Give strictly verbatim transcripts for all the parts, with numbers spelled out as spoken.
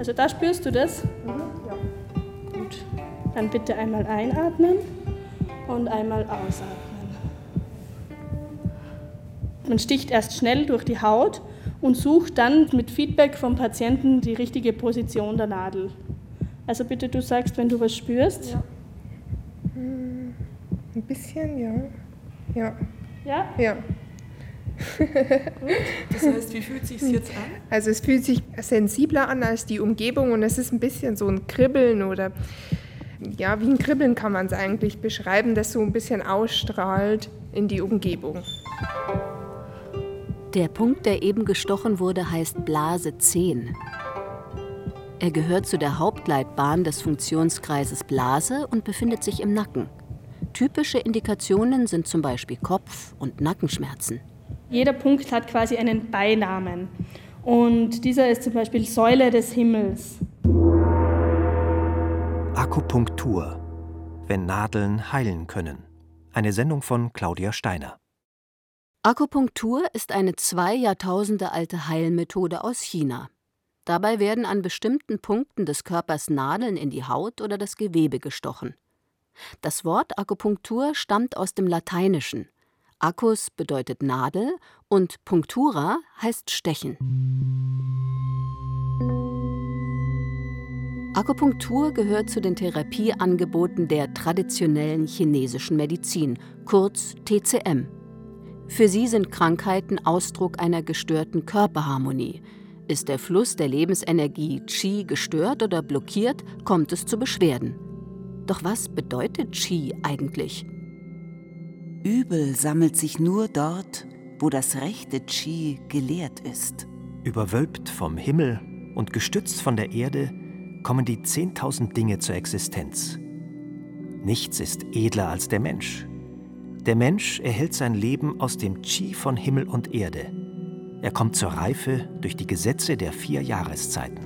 Also da spürst du das? Mhm, ja. Gut. Dann bitte einmal einatmen und einmal ausatmen. Man sticht erst schnell durch die Haut und sucht dann mit Feedback vom Patienten die richtige Position der Nadel. Also bitte, du sagst, wenn du was spürst. Ja. Hm, ein bisschen, ja. Ja. Ja? Ja. Das heißt, wie fühlt es sich jetzt an? Also es fühlt sich sensibler an als die Umgebung und es ist ein bisschen so ein Kribbeln oder ja, wie ein Kribbeln kann man es eigentlich beschreiben, das so ein bisschen ausstrahlt in die Umgebung. Der Punkt, der eben gestochen wurde, heißt Blase zehn. Er gehört zu der Hauptleitbahn des Funktionskreises Blase und befindet sich im Nacken. Typische Indikationen sind zum Beispiel Kopf- und Nackenschmerzen. Jeder Punkt hat quasi einen Beinamen. Und dieser ist zum Beispiel Säule des Himmels. Akupunktur. Wenn Nadeln heilen können. Eine Sendung von Claudia Steiner. Akupunktur ist eine zwei Jahrtausende alte Heilmethode aus China. Dabei werden an bestimmten Punkten des Körpers Nadeln in die Haut oder das Gewebe gestochen. Das Wort Akupunktur stammt aus dem Lateinischen. Acus bedeutet Nadel und Punctura heißt Stechen. Akupunktur gehört zu den Therapieangeboten der traditionellen chinesischen Medizin, kurz T C M. Für sie sind Krankheiten Ausdruck einer gestörten Körperharmonie. Ist der Fluss der Lebensenergie Qi gestört oder blockiert, kommt es zu Beschwerden. Doch was bedeutet Qi eigentlich? Übel sammelt sich nur dort, wo das rechte Qi geleert ist. Überwölbt vom Himmel und gestützt von der Erde kommen die zehntausend Dinge zur Existenz. Nichts ist edler als der Mensch. Der Mensch erhält sein Leben aus dem Qi von Himmel und Erde. Er kommt zur Reife durch die Gesetze der vier Jahreszeiten.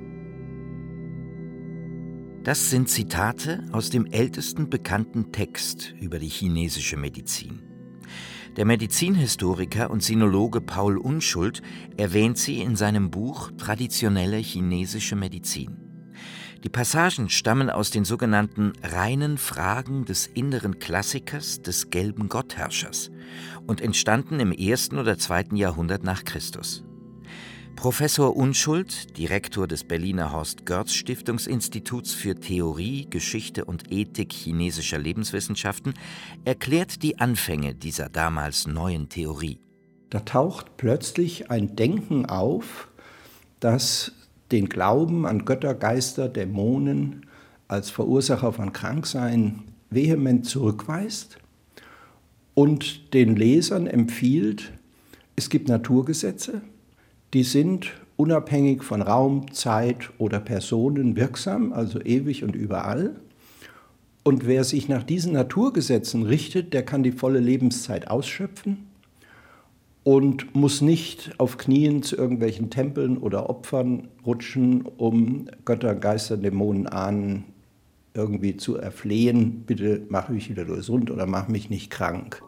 Das sind Zitate aus dem ältesten bekannten Text über die chinesische Medizin. Der Medizinhistoriker und Sinologe Paul Unschuld erwähnt sie in seinem Buch Traditionelle chinesische Medizin. Die Passagen stammen aus den sogenannten reinen Fragen des inneren Klassikers des gelben Gottherrschers und entstanden im ersten oder zweiten Jahrhundert nach Christus. Professor Unschuld, Direktor des Berliner Horst-Görz-Stiftungsinstituts für Theorie, Geschichte und Ethik chinesischer Lebenswissenschaften, erklärt die Anfänge dieser damals neuen Theorie. Da taucht plötzlich ein Denken auf, das den Glauben an Götter, Geister, Dämonen als Verursacher von Kranksein vehement zurückweist und den Lesern empfiehlt, es gibt Naturgesetze, die sind unabhängig von Raum, Zeit oder Personen wirksam, also ewig und überall. Und wer sich nach diesen Naturgesetzen richtet, der kann die volle Lebenszeit ausschöpfen und muss nicht auf Knien zu irgendwelchen Tempeln oder Opfern rutschen, um Götter, Geister, Dämonen, Ahnen irgendwie zu erflehen. Bitte mach mich wieder gesund oder mach mich nicht krank.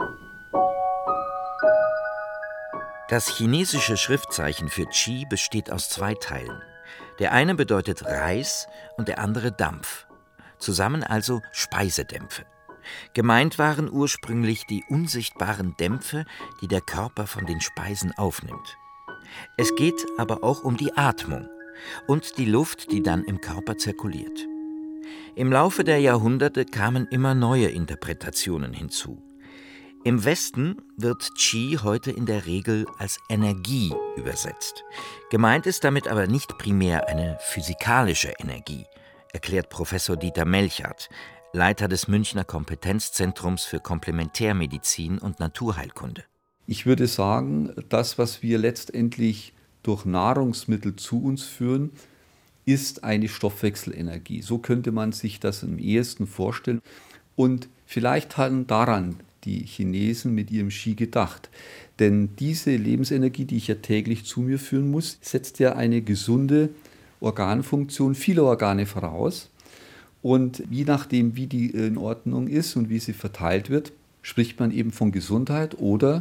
Das chinesische Schriftzeichen für Qi besteht aus zwei Teilen. Der eine bedeutet Reis und der andere Dampf. Zusammen also Speisedämpfe. Gemeint waren ursprünglich die unsichtbaren Dämpfe, die der Körper von den Speisen aufnimmt. Es geht aber auch um die Atmung und die Luft, die dann im Körper zirkuliert. Im Laufe der Jahrhunderte kamen immer neue Interpretationen hinzu. Im Westen wird Qi heute in der Regel als Energie übersetzt. Gemeint ist damit aber nicht primär eine physikalische Energie, erklärt Professor Dieter Melchert, Leiter des Münchner Kompetenzzentrums für Komplementärmedizin und Naturheilkunde. Ich würde sagen, das, was wir letztendlich durch Nahrungsmittel zu uns führen, ist eine Stoffwechselenergie. So könnte man sich das am ehesten vorstellen. Und vielleicht haben daran die Chinesen mit ihrem Qi gedacht. Denn diese Lebensenergie, die ich ja täglich zu mir führen muss, setzt ja eine gesunde Organfunktion vieler Organe voraus. Und je nachdem, wie die in Ordnung ist und wie sie verteilt wird, spricht man eben von Gesundheit oder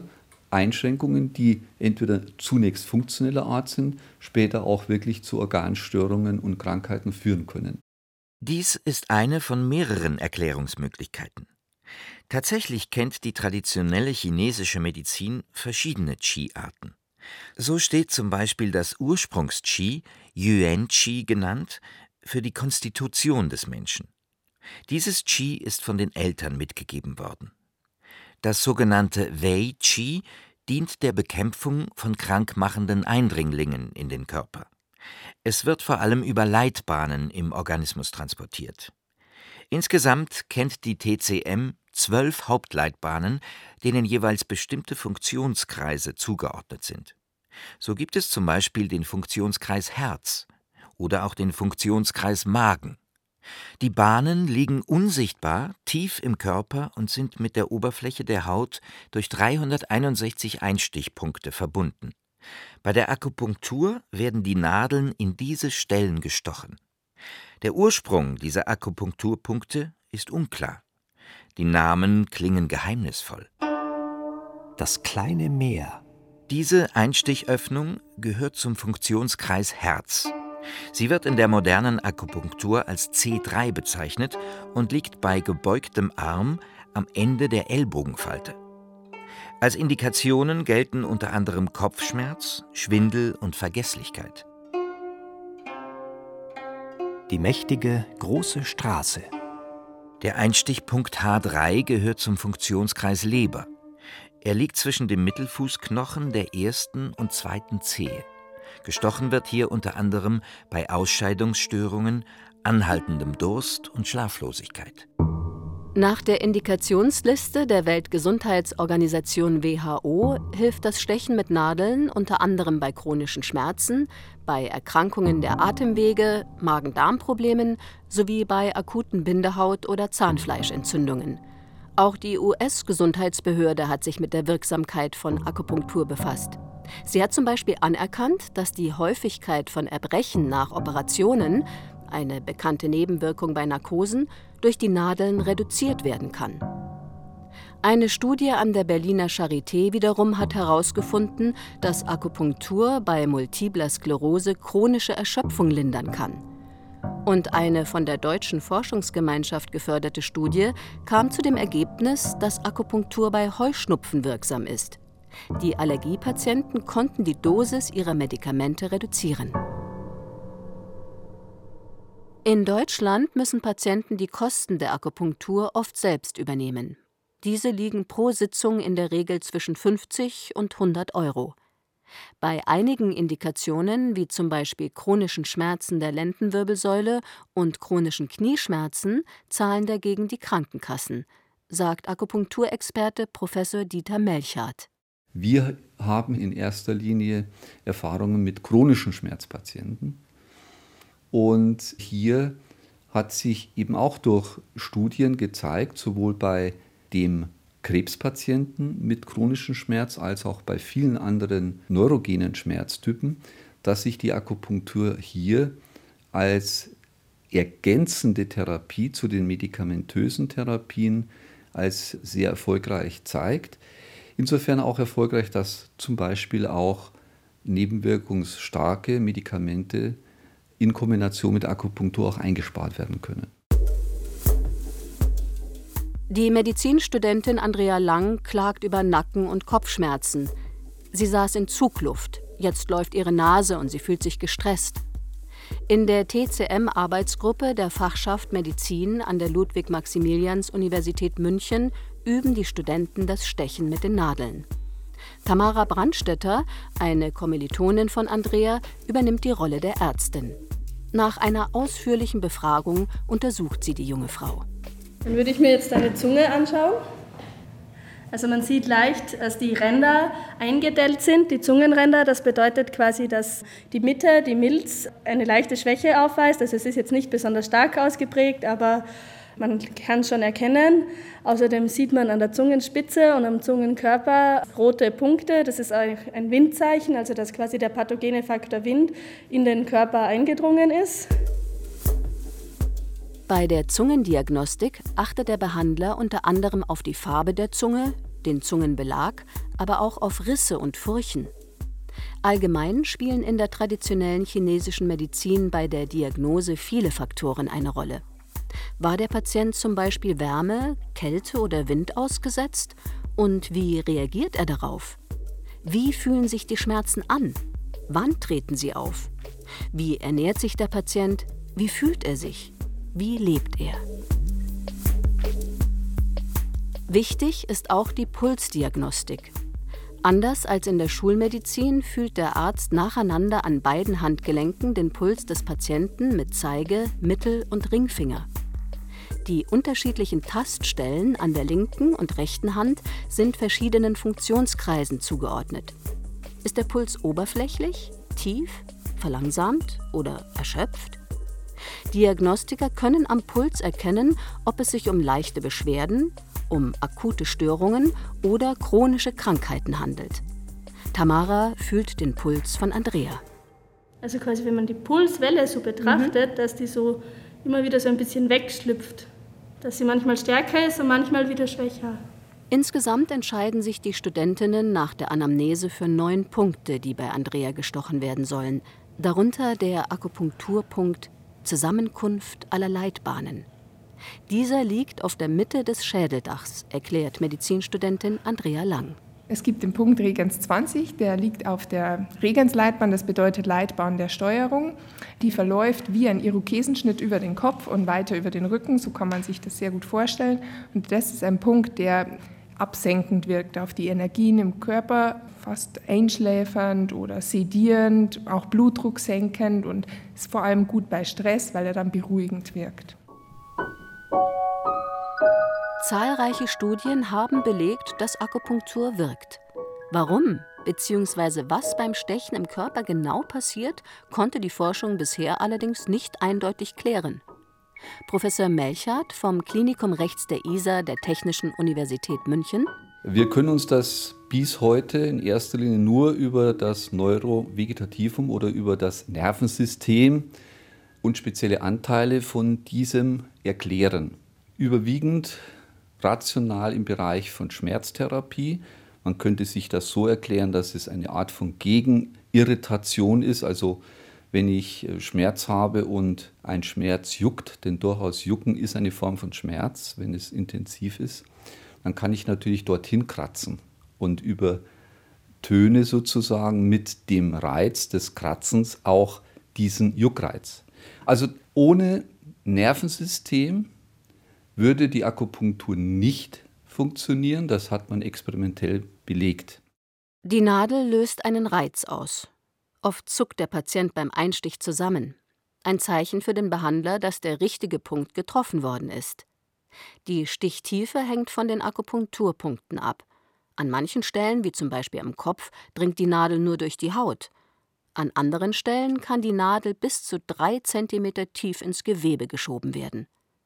Einschränkungen, die entweder zunächst funktioneller Art sind, später auch wirklich zu Organstörungen und Krankheiten führen können. Dies ist eine von mehreren Erklärungsmöglichkeiten. Tatsächlich kennt die traditionelle chinesische Medizin verschiedene Qi-Arten. So steht zum Beispiel das Ursprungs-Qi, Yuan-Qi genannt, für die Konstitution des Menschen. Dieses Qi ist von den Eltern mitgegeben worden. Das sogenannte Wei-Qi dient der Bekämpfung von krankmachenden Eindringlingen in den Körper. Es wird vor allem über Leitbahnen im Organismus transportiert. Insgesamt kennt die T C M zwölf Hauptleitbahnen, denen jeweils bestimmte Funktionskreise zugeordnet sind. So gibt es zum Beispiel den Funktionskreis Herz oder auch den Funktionskreis Magen. Die Bahnen liegen unsichtbar tief im Körper und sind mit der Oberfläche der Haut durch dreihunderteinundsechzig Einstichpunkte verbunden. Bei der Akupunktur werden die Nadeln in diese Stellen gestochen. Der Ursprung dieser Akupunkturpunkte ist unklar. Die Namen klingen geheimnisvoll. Das kleine Meer. Diese Einstichöffnung gehört zum Funktionskreis Herz. Sie wird in der modernen Akupunktur als C drei bezeichnet und liegt bei gebeugtem Arm am Ende der Ellbogenfalte. Als Indikationen gelten unter anderem Kopfschmerz, Schwindel und Vergesslichkeit. Die mächtige große Straße. Der Einstichpunkt H drei gehört zum Funktionskreis Leber. Er liegt zwischen dem Mittelfußknochen der ersten und zweiten Zehe. Gestochen wird hier unter anderem bei Ausscheidungsstörungen, anhaltendem Durst und Schlaflosigkeit. Nach der Indikationsliste der Weltgesundheitsorganisation W H O hilft das Stechen mit Nadeln unter anderem bei chronischen Schmerzen, bei Erkrankungen der Atemwege, Magen-Darm-Problemen sowie bei akuten Bindehaut- oder Zahnfleischentzündungen. Auch die U S-Gesundheitsbehörde hat sich mit der Wirksamkeit von Akupunktur befasst. Sie hat zum Beispiel anerkannt, dass die Häufigkeit von Erbrechen nach Operationen, eine bekannte Nebenwirkung bei Narkosen, durch die Nadeln reduziert werden kann. Eine Studie an der Berliner Charité wiederum hat herausgefunden, dass Akupunktur bei multipler Sklerose chronische Erschöpfung lindern kann. Und eine von der Deutschen Forschungsgemeinschaft geförderte Studie kam zu dem Ergebnis, dass Akupunktur bei Heuschnupfen wirksam ist. Die Allergiepatienten konnten die Dosis ihrer Medikamente reduzieren. In Deutschland müssen Patienten die Kosten der Akupunktur oft selbst übernehmen. Diese liegen pro Sitzung in der Regel zwischen fünfzig und hundert Euro. Bei einigen Indikationen, wie zum Beispiel chronischen Schmerzen der Lendenwirbelsäule und chronischen Knieschmerzen, zahlen dagegen die Krankenkassen, sagt Akupunkturexperte Professor Dieter Melchardt. Wir haben in erster Linie Erfahrungen mit chronischen Schmerzpatienten. Und hier hat sich eben auch durch Studien gezeigt, sowohl bei dem Krebspatienten mit chronischem Schmerz als auch bei vielen anderen neurogenen Schmerztypen, dass sich die Akupunktur hier als ergänzende Therapie zu den medikamentösen Therapien als sehr erfolgreich zeigt. Insofern auch erfolgreich, dass zum Beispiel auch nebenwirkungsstarke Medikamente in Kombination mit Akupunktur auch eingespart werden können. Die Medizinstudentin Andrea Lang klagt über Nacken- und Kopfschmerzen. Sie saß in Zugluft, jetzt läuft ihre Nase und sie fühlt sich gestresst. In der T C M-Arbeitsgruppe der Fachschaft Medizin an der Ludwig-Maximilians-Universität München üben die Studenten das Stechen mit den Nadeln. Tamara Brandstetter, eine Kommilitonin von Andrea, übernimmt die Rolle der Ärztin. Nach einer ausführlichen Befragung untersucht sie die junge Frau. Dann würde ich mir jetzt deine Zunge anschauen. Also man sieht leicht, dass die Ränder eingedellt sind, die Zungenränder. Das bedeutet quasi, dass die Mitte, die Milz, eine leichte Schwäche aufweist. Also es ist jetzt nicht besonders stark ausgeprägt, aber man kann es schon erkennen. Außerdem sieht man an der Zungenspitze und am Zungenkörper rote Punkte. Das ist ein Windzeichen, also dass quasi der pathogene Faktor Wind in den Körper eingedrungen ist. Bei der Zungendiagnostik achtet der Behandler unter anderem auf die Farbe der Zunge, den Zungenbelag, aber auch auf Risse und Furchen. Allgemein spielen in der traditionellen chinesischen Medizin bei der Diagnose viele Faktoren eine Rolle. War der Patient zum Beispiel Wärme, Kälte oder Wind ausgesetzt? Und wie reagiert er darauf? Wie fühlen sich die Schmerzen an? Wann treten sie auf? Wie ernährt sich der Patient? Wie fühlt er sich? Wie lebt er? Wichtig ist auch die Pulsdiagnostik. Anders als in der Schulmedizin fühlt der Arzt nacheinander an beiden Handgelenken den Puls des Patienten mit Zeige-, Mittel- und Ringfinger. Die unterschiedlichen Taststellen an der linken und rechten Hand sind verschiedenen Funktionskreisen zugeordnet. Ist der Puls oberflächlich, tief, verlangsamt oder erschöpft? Diagnostiker können am Puls erkennen, ob es sich um leichte Beschwerden, um akute Störungen oder chronische Krankheiten handelt. Tamara fühlt den Puls von Andrea. Also quasi, wenn man die Pulswelle so betrachtet, mhm. dass die so immer wieder so ein bisschen wegschlüpft. Dass sie manchmal stärker ist und manchmal wieder schwächer. Insgesamt entscheiden sich die Studentinnen nach der Anamnese für neun Punkte, die bei Andrea gestochen werden sollen. Darunter der Akupunkturpunkt Zusammenkunft aller Leitbahnen. Dieser liegt auf der Mitte des Schädeldachs, erklärt Medizinstudentin Andrea Lang. Es gibt den Punkt Regens zwanzig, der liegt auf der Regensleitbahn, das bedeutet Leitbahn der Steuerung. Die verläuft wie ein Irokesenschnitt über den Kopf und weiter über den Rücken, so kann man sich das sehr gut vorstellen. Und das ist ein Punkt, der absenkend wirkt auf die Energien im Körper, fast einschläfernd oder sedierend, auch Blutdruck senkend und ist vor allem gut bei Stress, weil er dann beruhigend wirkt. Zahlreiche Studien haben belegt, dass Akupunktur wirkt. Warum bzw. was beim Stechen im Körper genau passiert, konnte die Forschung bisher allerdings nicht eindeutig klären. Professor Melchart vom Klinikum Rechts der Isar der Technischen Universität München. Wir können uns das bis heute in erster Linie nur über das Neurovegetativum oder über das Nervensystem und spezielle Anteile von diesem erklären. Überwiegend rational im Bereich von Schmerztherapie. Man könnte sich das so erklären, dass es eine Art von Gegenirritation ist. Also wenn ich Schmerz habe und ein Schmerz juckt, denn durchaus Jucken ist eine Form von Schmerz, wenn es intensiv ist, dann kann ich natürlich dorthin kratzen und über Töne sozusagen mit dem Reiz des Kratzens auch diesen Juckreiz. Also ohne Nervensystem würde die Akupunktur nicht funktionieren, das hat man experimentell belegt. Die Nadel löst einen Reiz aus. Oft zuckt der Patient beim Einstich zusammen. Ein Zeichen für den Behandler, dass der richtige Punkt getroffen worden ist. Die Stichtiefe hängt von den Akupunkturpunkten ab. An manchen Stellen, wie zum Beispiel am Kopf, dringt die Nadel nur durch die Haut. An anderen Stellen kann die Nadel bis zu drei Zentimeter tief ins Gewebe geschoben werden.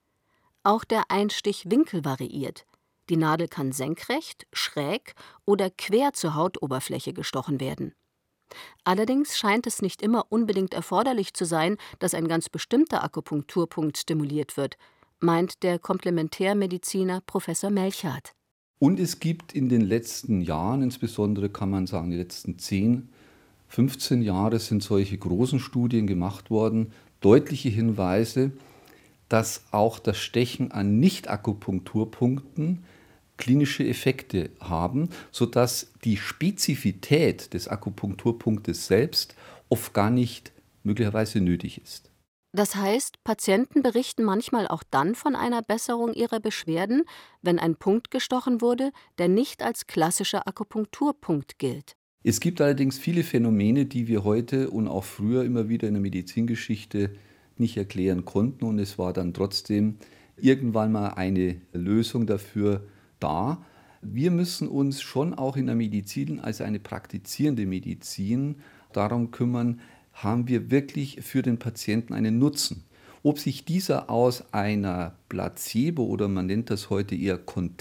Auch der Einstichwinkel variiert. Die Nadel kann senkrecht, schräg oder quer zur Hautoberfläche gestochen werden. Allerdings scheint es nicht immer unbedingt erforderlich zu sein, dass ein ganz bestimmter Akupunkturpunkt stimuliert wird, meint der Komplementärmediziner Professor Melchart. Und es gibt in den letzten Jahren, insbesondere kann man sagen, die letzten zehn, fünfzehn Jahre sind solche großen Studien gemacht worden, deutliche Hinweise, dass auch das Stechen an Nicht-Akupunkturpunkten klinische Effekte haben, sodass die Spezifität des Akupunkturpunktes selbst oft gar nicht möglicherweise nötig ist. Das heißt, Patienten berichten manchmal auch dann von einer Besserung ihrer Beschwerden, wenn ein Punkt gestochen wurde, der nicht als klassischer Akupunkturpunkt gilt. Es gibt allerdings viele Phänomene, die wir heute und auch früher immer wieder in der Medizingeschichte nicht erklären konnten, und es war dann trotzdem irgendwann mal eine Lösung dafür da. Wir müssen uns schon auch in der Medizin als eine praktizierende Medizin darum kümmern, haben wir wirklich für den Patienten einen Nutzen. Ob sich dieser aus einer Placebo- oder man nennt das heute eher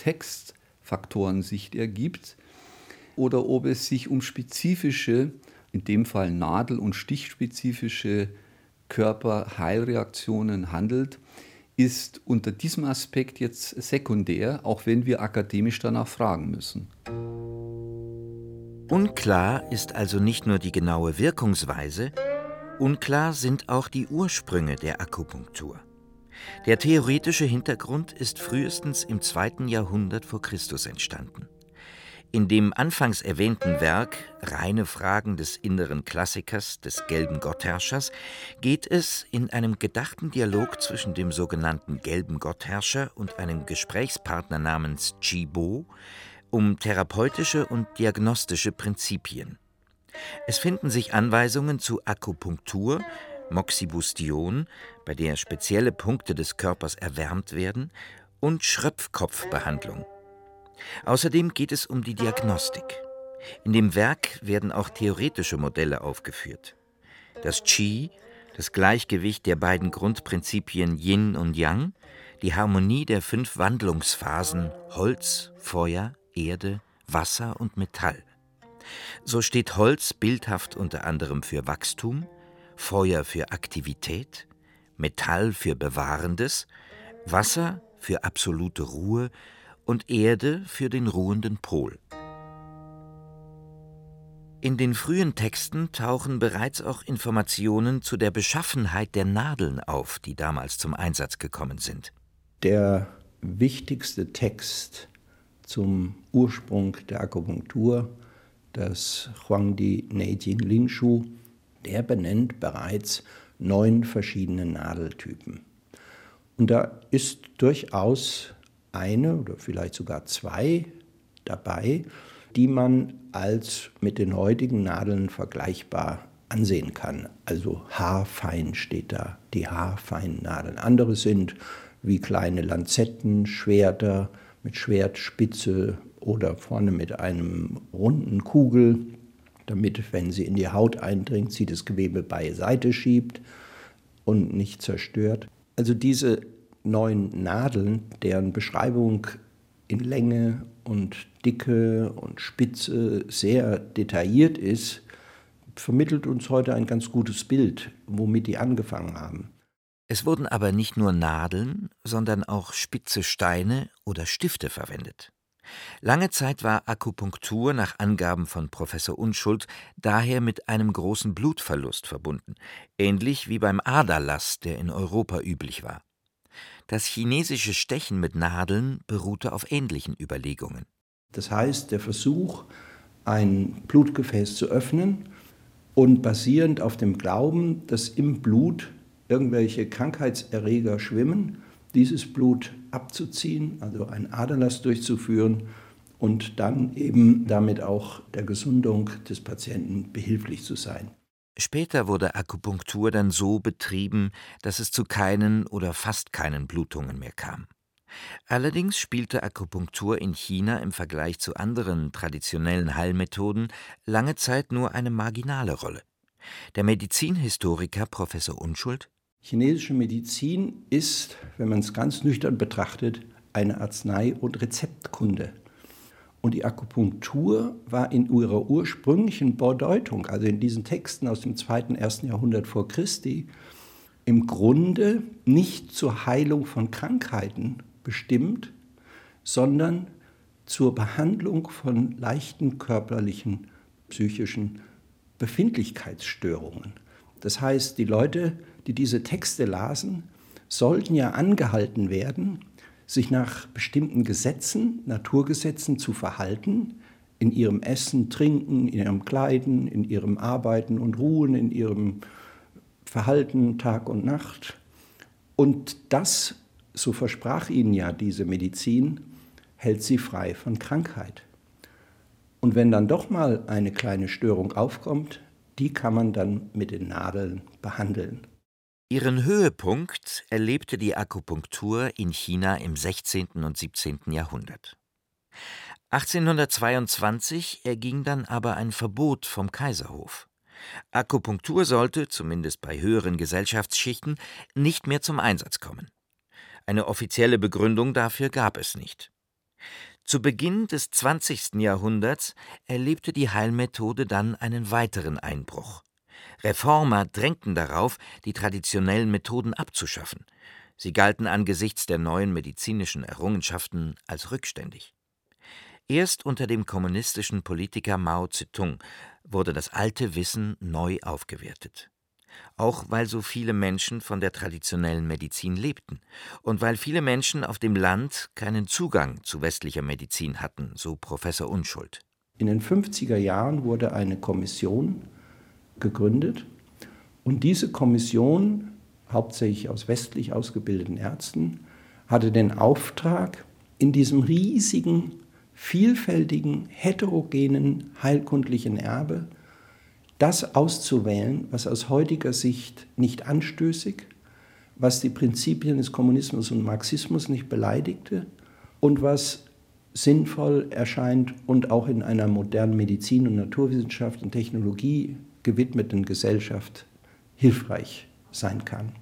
Kontextfaktorensicht ergibt oder ob es sich um spezifische, in dem Fall nadel- und stichspezifische Körperheilreaktionen handelt, ist unter diesem Aspekt jetzt sekundär, auch wenn wir akademisch danach fragen müssen. Unklar ist also nicht nur die genaue Wirkungsweise, unklar sind auch die Ursprünge der Akupunktur. Der theoretische Hintergrund ist frühestens im zweiten Jahrhundert vor Christus entstanden. In dem anfangs erwähnten Werk Reine Fragen des inneren Klassikers, des gelben Gottherrschers, geht es in einem gedachten Dialog zwischen dem sogenannten gelben Gottherrscher und einem Gesprächspartner namens Chi Bo um therapeutische und diagnostische Prinzipien. Es finden sich Anweisungen zu Akupunktur, Moxibustion, bei der spezielle Punkte des Körpers erwärmt werden, und Schröpfkopfbehandlung. Außerdem geht es um die Diagnostik. In dem Werk werden auch theoretische Modelle aufgeführt. Das Qi, das Gleichgewicht der beiden Grundprinzipien Yin und Yang, die Harmonie der fünf Wandlungsphasen Holz, Feuer, Erde, Wasser und Metall. So steht Holz bildhaft unter anderem für Wachstum, Feuer für Aktivität, Metall für Bewahrendes, Wasser für absolute Ruhe und Erde für den ruhenden Pol. In den frühen Texten tauchen bereits auch Informationen zu der Beschaffenheit der Nadeln auf, die damals zum Einsatz gekommen sind. Der wichtigste Text zum Ursprung der Akupunktur, das Huangdi Neijing Lingshu, der benennt bereits neun verschiedene Nadeltypen. Und da ist durchaus eine oder vielleicht sogar zwei dabei, die man als mit den heutigen Nadeln vergleichbar ansehen kann. Also haarfein steht da, die haarfeinen Nadeln. Andere sind wie kleine Lanzetten, Schwerter mit Schwertspitze oder vorne mit einem runden Kugel, damit, wenn sie in die Haut eindringt, sie das Gewebe beiseite schiebt und nicht zerstört. Also diese neun Nadeln, deren Beschreibung in Länge und Dicke und Spitze sehr detailliert ist, vermittelt uns heute ein ganz gutes Bild, womit die angefangen haben. Es wurden aber nicht nur Nadeln, sondern auch spitze Steine oder Stifte verwendet. Lange Zeit war Akupunktur nach Angaben von Professor Unschuld daher mit einem großen Blutverlust verbunden, ähnlich wie beim Aderlass, der in Europa üblich war. Das chinesische Stechen mit Nadeln beruhte auf ähnlichen Überlegungen. Das heißt, der Versuch, ein Blutgefäß zu öffnen und basierend auf dem Glauben, dass im Blut irgendwelche Krankheitserreger schwimmen, dieses Blut abzuziehen, also einen Aderlass durchzuführen und dann eben damit auch der Gesundung des Patienten behilflich zu sein. Später wurde Akupunktur dann so betrieben, dass es zu keinen oder fast keinen Blutungen mehr kam. Allerdings spielte Akupunktur in China im Vergleich zu anderen traditionellen Heilmethoden lange Zeit nur eine marginale Rolle. Der Medizinhistoriker Professor Unschuld: Chinesische Medizin ist, wenn man es ganz nüchtern betrachtet, eine Arznei- und Rezeptkunde. Und die Akupunktur war in ihrer ursprünglichen Bedeutung, also in diesen Texten aus dem zweiten, ersten Jahrhundert vor Christi, im Grunde nicht zur Heilung von Krankheiten bestimmt, sondern zur Behandlung von leichten körperlichen, psychischen Befindlichkeitsstörungen. Das heißt, die Leute, die diese Texte lasen, sollten ja angehalten werden, sich nach bestimmten Gesetzen, Naturgesetzen zu verhalten, in ihrem Essen, Trinken, in ihrem Kleiden, in ihrem Arbeiten und Ruhen, in ihrem Verhalten Tag und Nacht. Und das, so versprach ihnen ja diese Medizin, hält sie frei von Krankheit. Und wenn dann doch mal eine kleine Störung aufkommt, die kann man dann mit den Nadeln behandeln. Ihren Höhepunkt erlebte die Akupunktur in China im sechzehnten und siebzehnten Jahrhundert. achtzehnhundertzweiundzwanzig erging dann aber ein Verbot vom Kaiserhof. Akupunktur sollte, zumindest bei höheren Gesellschaftsschichten, nicht mehr zum Einsatz kommen. Eine offizielle Begründung dafür gab es nicht. Zu Beginn des zwanzigsten Jahrhunderts erlebte die Heilmethode dann einen weiteren Einbruch. Reformer drängten darauf, die traditionellen Methoden abzuschaffen. Sie galten angesichts der neuen medizinischen Errungenschaften als rückständig. Erst unter dem kommunistischen Politiker Mao Zedong wurde das alte Wissen neu aufgewertet. Auch weil so viele Menschen von der traditionellen Medizin lebten und weil viele Menschen auf dem Land keinen Zugang zu westlicher Medizin hatten, so Professor Unschuld. In den fünfziger Jahren wurde eine Kommission gegründet und diese Kommission, hauptsächlich aus westlich ausgebildeten Ärzten, hatte den Auftrag, in diesem riesigen, vielfältigen, heterogenen heilkundlichen Erbe das auszuwählen, was aus heutiger Sicht nicht anstößig, was die Prinzipien des Kommunismus und Marxismus nicht beleidigte und was sinnvoll erscheint und auch in einer modernen Medizin und Naturwissenschaft und Technologie gewidmeten Gesellschaft hilfreich sein kann.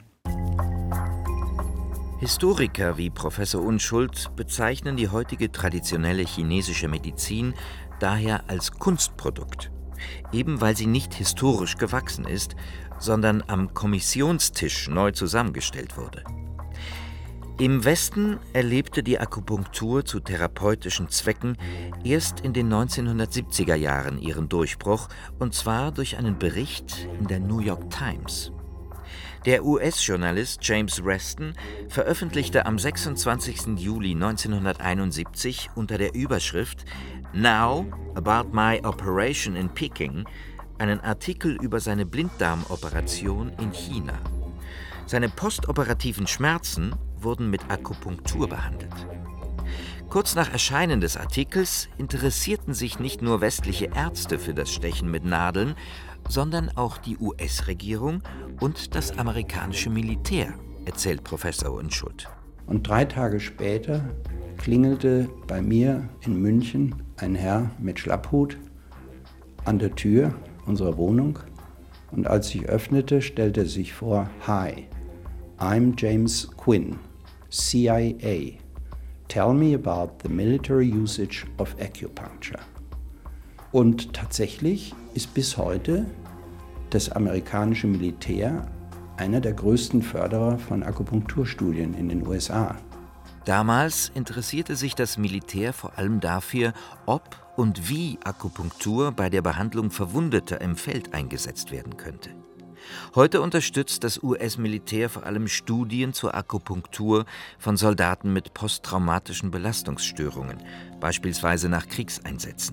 Historiker wie Professor Unschuld bezeichnen die heutige traditionelle chinesische Medizin daher als Kunstprodukt, eben weil sie nicht historisch gewachsen ist, sondern am Kommissionstisch neu zusammengestellt wurde. Im Westen erlebte die Akupunktur zu therapeutischen Zwecken erst in den neunzehnhundertsiebziger Jahren ihren Durchbruch, und zwar durch einen Bericht in der New York Times. Der U S-Journalist James Reston veröffentlichte am sechsundzwanzigsten Juli neunzehnhunderteinundsiebzig unter der Überschrift Now about my operation in Peking einen Artikel über seine Blinddarmoperation in China. Seine postoperativen Schmerzen wurden mit Akupunktur behandelt. Kurz nach Erscheinen des Artikels interessierten sich nicht nur westliche Ärzte für das Stechen mit Nadeln, sondern auch die U S-Regierung und das amerikanische Militär, erzählt Professor Unschuld. Und drei Tage später klingelte bei mir in München ein Herr mit Schlapphut an der Tür unserer Wohnung. Und als ich öffnete, stellte er sich vor: Hi, I'm James Quinn, C I A. Tell me about the military usage of acupuncture. Und tatsächlich ist bis heute das amerikanische Militär einer der größten Förderer von Akupunkturstudien in den U S A. Damals interessierte sich das Militär vor allem dafür, ob und wie Akupunktur bei der Behandlung Verwundeter im Feld eingesetzt werden könnte. Heute unterstützt das U S-Militär vor allem Studien zur Akupunktur von Soldaten mit posttraumatischen Belastungsstörungen, beispielsweise nach Kriegseinsätzen.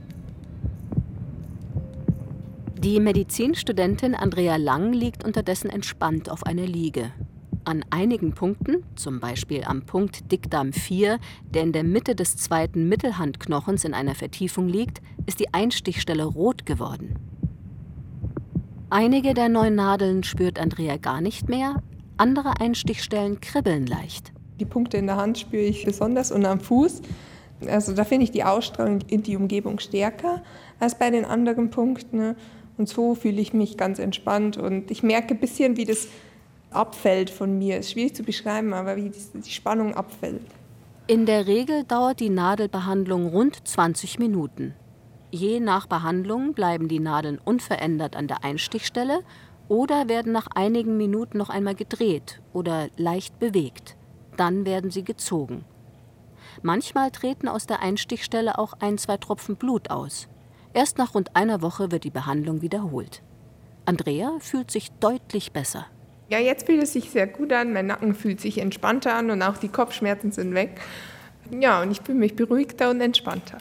Die Medizinstudentin Andrea Lang liegt unterdessen entspannt auf einer Liege. An einigen Punkten, zum Beispiel am Punkt Dickdarm vier, der in der Mitte des zweiten Mittelhandknochens in einer Vertiefung liegt, ist die Einstichstelle rot geworden. Einige der neuen Nadeln spürt Andrea gar nicht mehr, andere Einstichstellen kribbeln leicht. Die Punkte in der Hand spüre ich besonders und am Fuß. Also da finde ich die Ausstrahlung in die Umgebung stärker als bei den anderen Punkten. Und so fühle ich mich ganz entspannt und ich merke ein bisschen, wie das abfällt von mir. Es ist schwierig zu beschreiben, aber wie die Spannung abfällt. In der Regel dauert die Nadelbehandlung rund zwanzig Minuten. Je nach Behandlung bleiben die Nadeln unverändert an der Einstichstelle oder werden nach einigen Minuten noch einmal gedreht oder leicht bewegt. Dann werden sie gezogen. Manchmal treten aus der Einstichstelle auch ein, zwei Tropfen Blut aus. Erst nach rund einer Woche wird die Behandlung wiederholt. Andrea fühlt sich deutlich besser. Ja, jetzt fühlt es sich sehr gut an, mein Nacken fühlt sich entspannter an und auch die Kopfschmerzen sind weg. Ja, und ich fühle mich beruhigter und entspannter.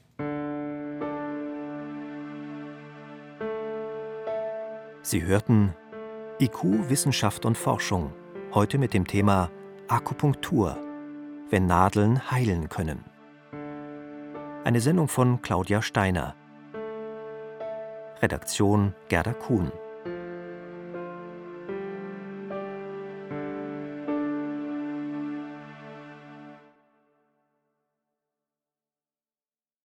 Sie hörten I Q, Wissenschaft und Forschung, heute mit dem Thema Akupunktur, wenn Nadeln heilen können. Eine Sendung von Claudia Steiner. Redaktion Gerda Kuhn.